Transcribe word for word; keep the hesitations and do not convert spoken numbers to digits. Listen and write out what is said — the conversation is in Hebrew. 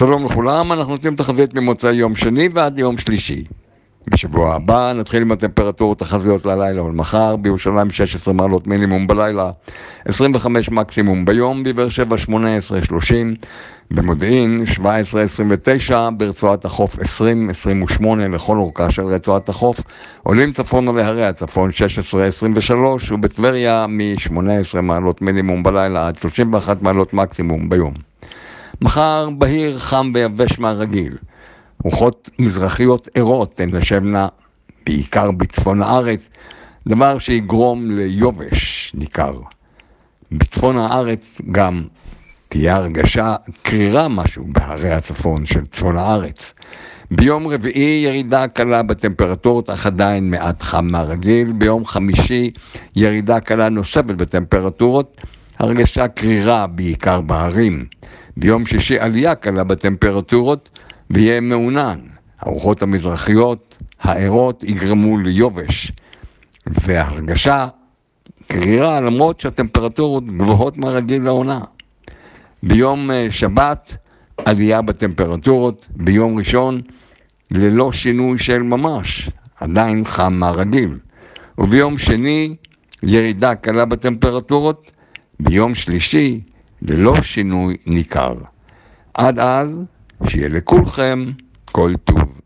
שלום לכולם, אנחנו נותנים תחזית ממוצא יום שני ועד יום שלישי. בשבוע הבא נתחיל עם הטמפרטורות תחזיות ללילה ולמחר. בירושלים שש עשרה מעלות מינימום בלילה, עשרים וחמש מקסימום ביום, בבאר שבע שמונה עשרה שלושים, במודיעין שבע עשרה עשרים ותשע, ברצועת החוף עשרים עשרים ושמונה לכל אורכה של רצועת החוף, עולים צפונה להרי הצפון שש עשרה עשרים ושלוש, ובטבריה מ-שמונה עשרה מעלות מינימום בלילה עד שלושים ואחת מעלות מקסימום ביום. מחר בהיר חם ויבש מהרגיל, רוחות מזרחיות ערות הן לשבנה בעיקר בצפון הארץ, דבר שיגרום ליובש ניכר. בצפון הארץ גם תהיה הרגשה קרירה משהו בהרי הצפון של צפון הארץ. ביום רביעי ירידה קלה בטמפרטורות, אך עדיין מעט חם מהרגיל. ביום חמישי ירידה קלה נוספת בטמפרטורות, הרגשה קרירה בעיקר בהרים. ביום שישי עלייה קלה בטמפרטורות ויהיה מעונן. הרוחות המזרחיות הערות יגרמו ליובש והרגשה קרירה למרות שהטמפרטורות גבוהות מהרגיל לעונה. ביום שבת עלייה בטמפרטורות, ביום ראשון ללא שינוי של ממש, עדיין חם מהרגיל. וביום שני ירידה קלה בטמפרטורות, ביום שלישי ללא שינוי ניכר. עד אז שיהיה לכולכם כל טוב.